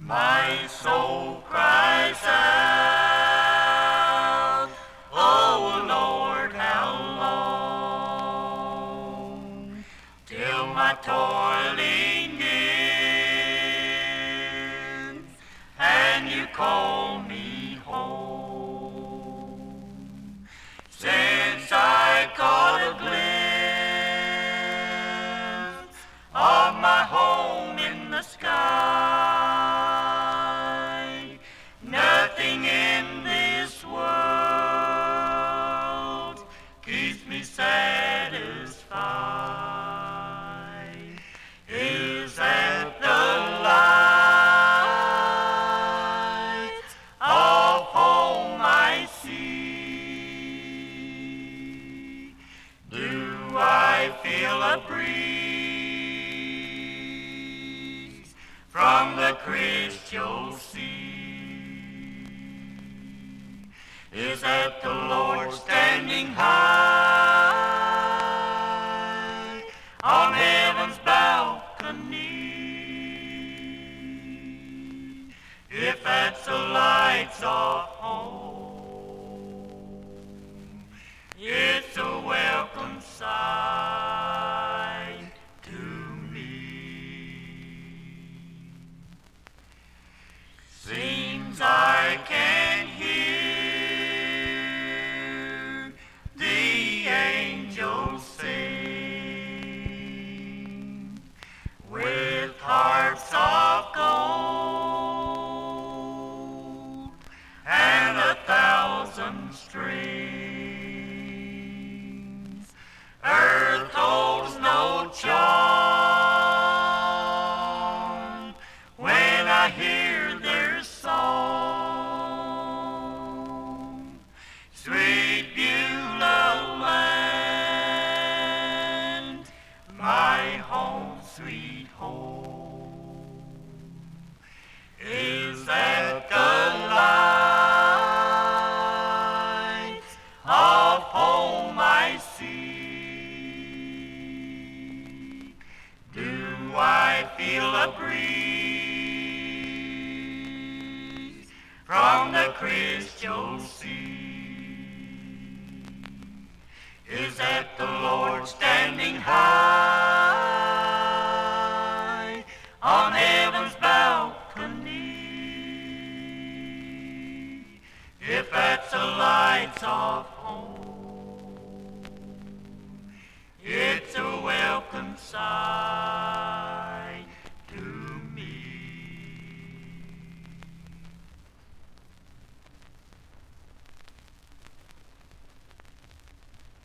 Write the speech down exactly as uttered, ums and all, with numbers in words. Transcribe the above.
My soul cries out, oh Lord, how long till my toiling ends and you call me home? Since I caught a glimpse of my home in the sky, nothing in this world keeps me satisfied. Is that the light of home I see? Do I feel a breeze from the crystal sea? Is that the Lord standing high on heaven's balcony? If that's the lights of home, it's a welcome sight to me. Seems I can hear the angels sing with harps of gold and a thousand strings. Earth holds no charm when I hear their song. Sweet Beulah land, my home, sweet home. Is that the light of home I see? Do I feel a breeze from the crystal sea? Is that the Lord standing high on